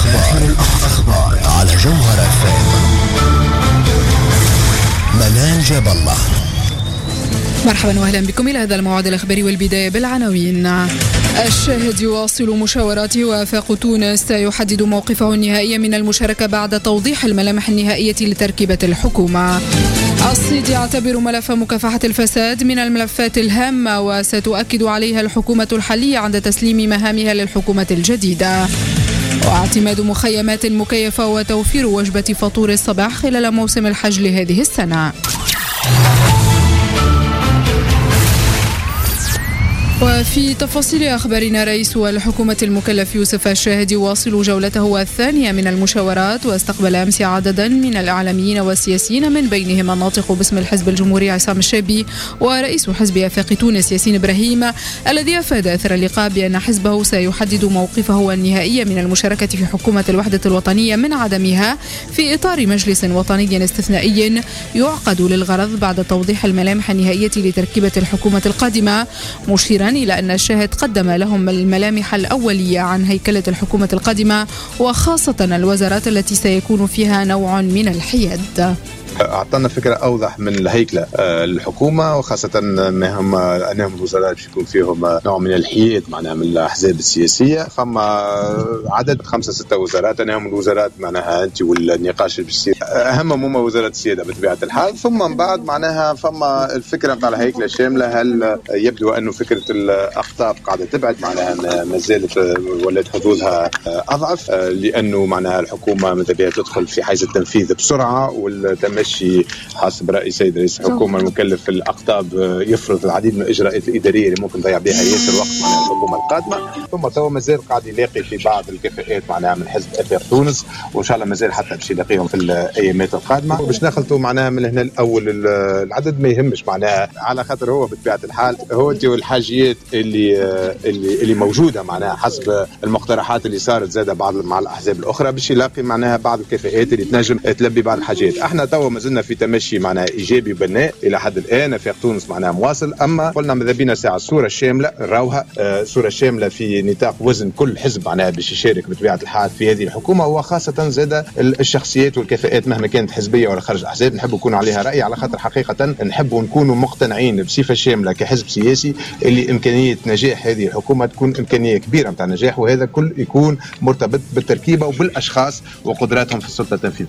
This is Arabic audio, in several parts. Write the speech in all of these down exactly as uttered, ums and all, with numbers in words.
الأخبار, الأخبار على جوهر اف ام. منال جاب الله. مرحبا واهلا بكم الى هذا الموعد الاخباري، والبدايه بالعناوين. الشاهد يواصل مشاوراته، وافاق تونس يحدد موقفه النهائي من المشاركه بعد توضيح الملامح النهائيه لتركيبه الحكومه. الصيد يعتبر ملف مكافحه الفساد من الملفات الهامه، وستؤكد عليها الحكومه الحاليه عند تسليم مهامها للحكومه الجديده. واعتماد مخيمات مكيفه وتوفير وجبه فطور الصباح خلال موسم الحج لهذه السنه. وفي تفاصيل أخبارنا، رئيس الحكومة المكلف يوسف الشاهد يواصل جولته الثانية من المشاورات، واستقبل أمس عددا من الإعلاميين والسياسيين من بينهم الناطق باسم الحزب الجمهوري عصام الشابي ورئيس حزب آفاق تونس ياسين إبراهيم، الذي أفاد أثر اللقاء بأن حزبه سيحدد موقفه النهائي من المشاركة في حكومة الوحدة الوطنية من عدمها في إطار مجلس وطني استثنائي يعقد للغرض بعد توضيح الملامح النهائية لتركيبة الحكومة القادمة، مشيرا إلى أن الشاهد قدم لهم الملامح الأولية عن هيكلة الحكومة القادمة، وخاصة الوزارات التي سيكون فيها نوع من الحياد. أعطانا فكرة أوضح من الهيكلة الحكومة، وخاصة ما هم أنهم الوزارات يكون فيهم نوع من الحياد معناها من الأحزاب السياسية. فما عدد خمسة ستة وزارات، أنهم الوزارات معناها أنت والنقاش بالسياسة أهمهم هم وزارات السيادة بطبيعة الحال. ثم من بعد معناها فما الفكرة مع الهيكلة الشاملة. هل يبدو أنه فكرة الأقطاب قاعدة تبعد معناها ما زالت ولات حظوظها أضعف، لأنه معناها الحكومة ماذا بها تدخل في حيز التنفيذ بسرعة، والتمشي حسب رأي سيد رئيس الحكومة المكلف في الأقطاب يفرض العديد من الإجراءات الإدارية اللي ممكن تضيع بها ياسر وقت مع الحكومة القادمة. ثم تو مازال قاعد يلاقي في بعض الكفاءات معناها من حزب آفاق تونس، وإن شاء الله مازال حتى باش يلاقيهم في الأيامات القادمة، وباش نخلطوا معناها من هنا الأول. العدد ما يهمش معناها، على خاطر هو بطبيعة الحال هو أنت والحاجيات اللي اللي اللي موجودة معناها حسب المقترحات اللي صارت زادة بعض مع الأحزاب الأخرى، باش يلاقي معناها بعض الكفاءات اللي تنجم تلبي بعض الحاجات. احنا تو ما زلنا في تمشي معناها ايجابي وبناء الى حد الان. آفاق تونس معناها مواصل، اما قلنا ماذا بينا ساعه الصوره الشامله نراوها، آه صوره شامله في نطاق وزن كل حزب معناها باش يشارك بطبيعه الحال في هذه الحكومه، وخاصه زاده الشخصيات والكفاءات مهما كانت حزبيه ولا خارج الاحزاب. نحب يكون عليها راي، على خاطر حقيقه نحب نكونوا مقتنعين بصفه شامله كحزب سياسي اللي امكانيه نجاح هذه الحكومه تكون امكانيه كبيره نتاع نجاح، وهذا كل يكون مرتبط بالتركيبه وبالاشخاص وقدراتهم في السلطه التنفيذيه.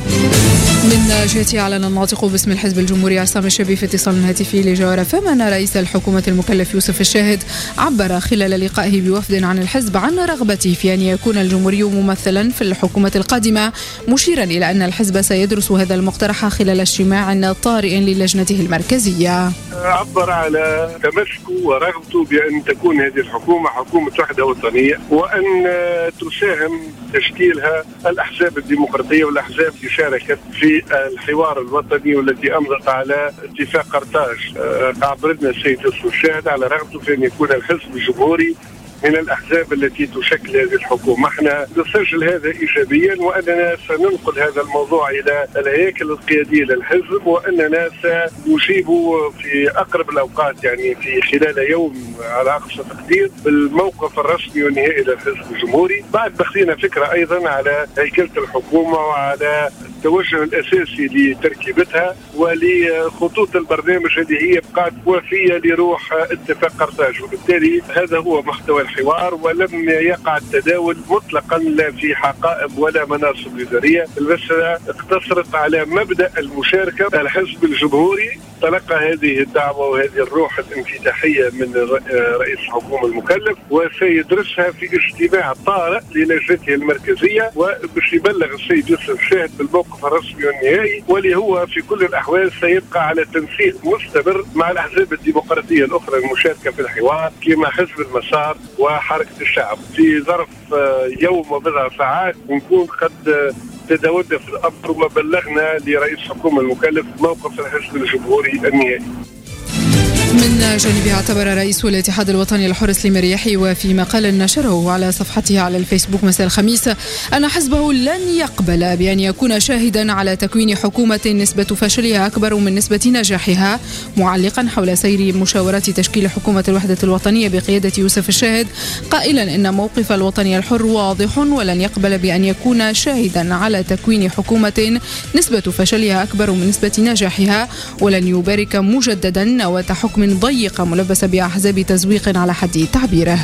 من جهته أعلن الناطق باسم الحزب الجمهوري عصام الشابي في اتصال هاتفي لجوهر اف ام أن رئيس الحكومة المكلف يوسف الشاهد عبر خلال لقائه بوفد عن الحزب عن رغبته في أن يكون الجمهوري ممثلا في الحكومة القادمة، مشيرا إلى أن الحزب سيدرس هذا المقترح خلال اجتماع طارئ للجنته المركزية. عبر على تمسكه ورغبته بأن تكون هذه الحكومة حكومة وحدة وطنية، وأن تساهم تشكيلها الأحزاب الديمقراطية والأحزاب اللي شاركت في الحوار الوطني والتي أمضت على اتفاق قرطاج. عبرنا السيد يوسف الشاهد على رغبته في أن يكون الحزب الجمهوري من الأحزاب التي تشكل هذه الحكومة. احنا نسجل هذا إيجابيا، وأننا سننقل هذا الموضوع إلى الهياكل القيادية للحزب، وأننا سنجيب في أقرب الأوقات يعني في خلال يوم على أقصى تقدير بالموقف الرسمي والنهائي للحزب الجمهوري. بعد بخذنا فكرة أيضا على هيكلة الحكومة وعلى التوجه الأساسي لتركيبتها ولخطوط البرنامج اللي هي بقات وفية لروح اتفاق قرطاج، وبالتالي هذا هو محتوى الحوار، ولم يقع التداول مطلقا لا في حقائب ولا مناصب وزارية. المسألة اقتصرت على مبدأ المشاركة. الحزب الجمهوري تلقى هذه الدعوة وهذه الروح الانفتاحية من رئيس الحكومة المكلف، وسيدرسها في اجتماع طارئ للجنته المركزية، وباش يبلغ السيد يوسف الشاهد بالموقف الرسمي والنهائي، واللي هو في كل الأحوال سيبقى على تنسيق مستمر مع الأحزاب الديمقراطية الأخرى المشاركة في الحوار كما حزب المسار وحركة الشعب. في ظرف يوم وبضع ساعات نكون قد تداولنا في الأمر وبلغنا لرئيس الحكومة المكلف موقف الحزب الجمهوري النهائي. من من جانبها اعتبر رئيس الاتحاد الوطني الحر سليم الرياحي وفي مقال نشره على صفحته على الفيسبوك مساء الخميس أن حزبه لن يقبل بأن يكون شاهدا على تكوين حكومة نسبة فشلها أكبر من نسبة نجاحها، معلقا حول سير مشاورات تشكيل حكومة الوحدة الوطنية بقيادة يوسف الشاهد، قائلا إن موقف الوطني الحر واضح ولن يقبل بأن يكون شاهدا على تكوين حكومة نسبة فشلها أكبر من نسبة نجاحها، ولن يبارك مجددا نواة حكم ضيقة ملبسة بأحزاب تزويق على حد تعبيره.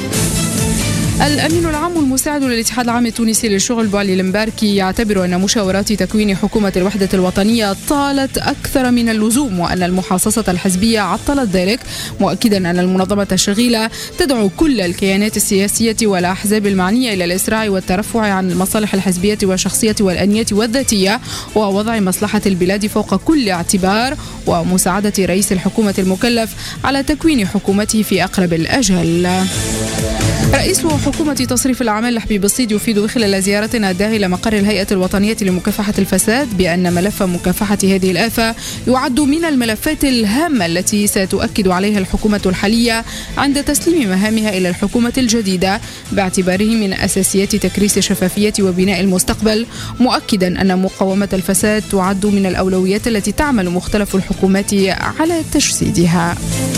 الأمين العام المساعد للاتحاد العام التونسي للشغل بوعلي المباركي يعتبر أن مشاورات تكوين حكومة الوحدة الوطنية طالت أكثر من اللزوم وأن المحاصصة الحزبية عطلت ذلك، مؤكدا أن المنظمة الشغيلة تدعو كل الكيانات السياسية والأحزاب المعنية إلى الإسراع والترفع عن المصالح الحزبية والشخصية والأنية والذاتية ووضع مصلحة البلاد فوق كل اعتبار ومساعدة رئيس الحكومة المكلف على تكوين حكومته في أقرب الأجل. رئيس حكومة تصريف الأعمال حبيب الصيد يفيد خلال زيارة أداها إلى مقر الهيئة الوطنية لمكافحة الفساد بأن ملف مكافحة هذه الآفة يعد من الملفات الهامة التي ستؤكد عليها الحكومة الحالية عند تسليم مهامها إلى الحكومة الجديدة، باعتباره من أساسيات تكريس الشفافية وبناء المستقبل، مؤكدا أن مقاومة الفساد تعد من الأولويات التي تعمل مختلف الحكومات على تجسيدها.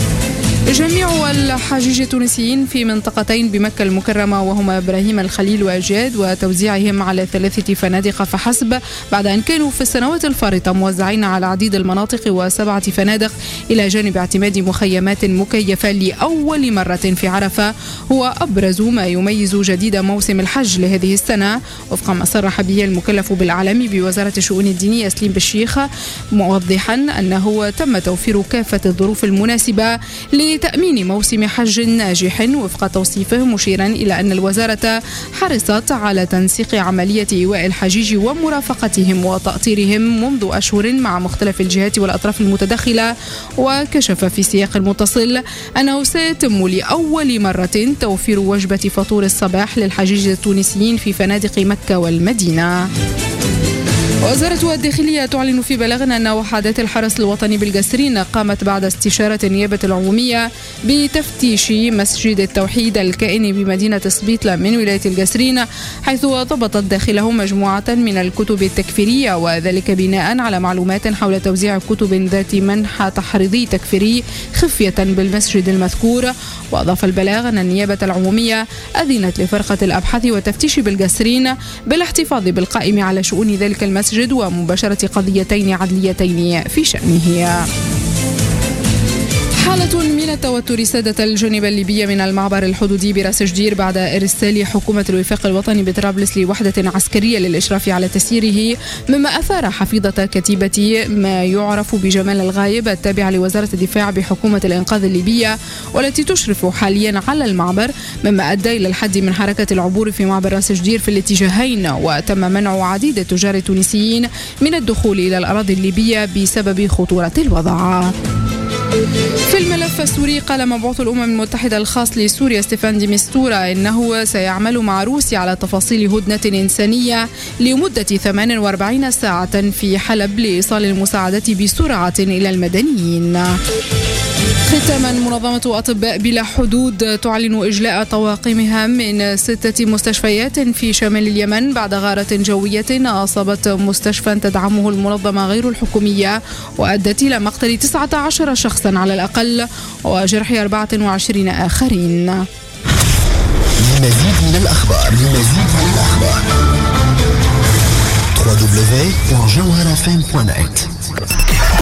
جميع الحجيج التونسيين في منطقتين بمكة المكرمة وهما إبراهيم الخليل وجاد وتوزيعهم على ثلاثة فنادق فحسب بعد أن كانوا في السنوات الفارطة موزعين على عديد المناطق وسبعة فنادق، إلى جانب اعتماد مخيمات مكيفة لأول مرة في عرفة، هو أبرز ما يميز جديد موسم الحج لهذه السنة، وفق ما صرح به المكلف بالإعلام بوزارة الشؤون الدينية سليم بالشيخ، موضحا أنه تم توفير كافة الظروف المناسبة لتأمين موسم حج ناجح وفق توصيفه، مشيرا إلى أن الوزارة حرصت على تنسيق عملية إيواء الحجيج ومرافقتهم وتأطيرهم منذ أشهر مع مختلف الجهات والأطراف المتدخلة، وكشف في سياق المتصل أنه سيتم لأول مرة توفير وجبة فطور الصباح للحجيج التونسيين في فنادق مكة والمدينة. وزارة الداخلية تعلن في بلاغ أن وحدات الحرس الوطني بالقسرين قامت بعد استشارة النيابة العمومية بتفتيش مسجد التوحيد الكائن بمدينة سبيطلة من ولاية القسرين، حيث ضبطت داخله مجموعة من الكتب التكفيرية، وذلك بناء على معلومات حول توزيع كتب ذات منحى تحريضي تكفيري خفية بالمسجد المذكور. وأضاف البلاغ أن النيابة العمومية أذنت لفرقة الأبحاث والتفتيش بالقسرين بالاحتفاظ بالقائم على شؤون ذلك المسجد ومباشرة قضيتين عدليتين في شأنه. حالة من التوتر سادت الجانب الليبي من المعبر الحدودي براس جدير بعد إرسال حكومة الوفاق الوطني بطرابلس لوحدة عسكرية للإشراف على تسييره، مما أثار حفيظة كتيبة ما يعرف بجمال الغايب التابعة لوزارة الدفاع بحكومة الإنقاذ الليبية، والتي تشرف حاليا على المعبر، مما أدى إلى الحد من حركة العبور في معبر راس جدير في الاتجاهين، وتم منع عديد التجار التونسيين من الدخول إلى الأراضي الليبية بسبب خطورة الوضع. في الملف السوري، قال مبعوث الأمم المتحدة الخاص لسوريا ستيفان دي مستورة إنه سيعمل مع روسيا على تفاصيل هدنة إنسانية لمدة ثمانية وأربعين ساعة في حلب لإيصال المساعدات بسرعة إلى المدنيين. ختاما، منظمة أطباء بلا حدود تعلن إجلاء طواقمها من ستة مستشفيات في شمال اليمن بعد غارة جوية أصابت مستشفى تدعمه المنظمة غير الحكومية وأدت إلى مقتل تسعة عشر شخصا على الأقل وجرح أربعة وعشرين آخرين. لمزيد من الأخبار لمزيد من الأخبار دبليو دبليو دبليو دوت جوهر اف ام دوت نت.